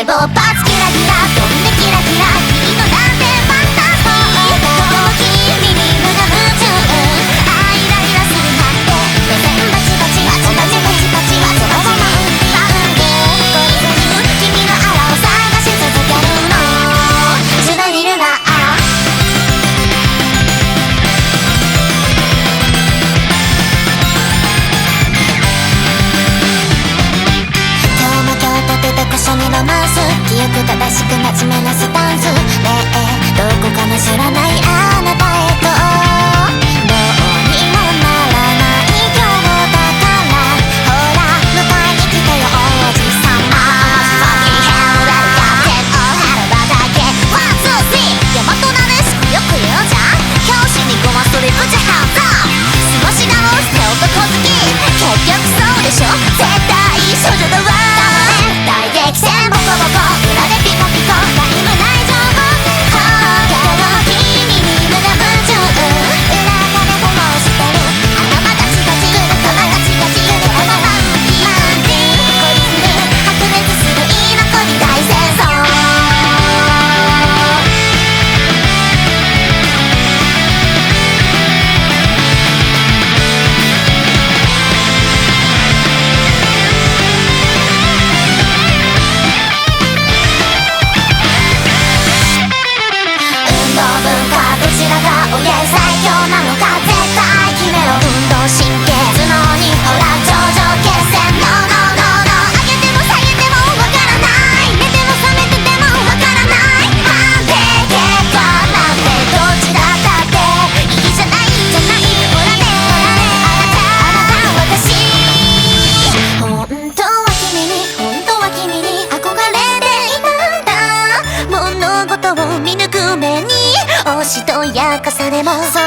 勃発キラキラ飛んでキラキラ君のなんてファンタスティックどう君に無我夢中あイライラするなんて目線バチバチバチバチバチバチはそのままなんで懲りずに君のあらを探し続けるのスリルがにロマンス記憶正しく真面目なスタンスねえどこかの知らないあなたへとどうにもならない今日だからほら迎えに来てよ王子様ワンツースリー大和なでしくよく言うじゃん教師にごまストリップジャハンズすまし直して男好き結局そうでしょ絶対少女だわ大激戦ボコボコ裏でピコピコタイムない情報今日君に無我夢中裏側でフォローしてる頭ガチガチ頭ガチガチ頭がマンディ恋する白熱する居残り大戦争どちらがお家最強なのか絶対決めろ運動神経頭脳にほら頂上決戦 No no no no 上げても下げてもわからない寝ても覚めててもわからない判定結果なんてどっちだったっていいじゃないほらねあなた私本当は君に憧れていたんだ物事を見抜く目におしとやかさでも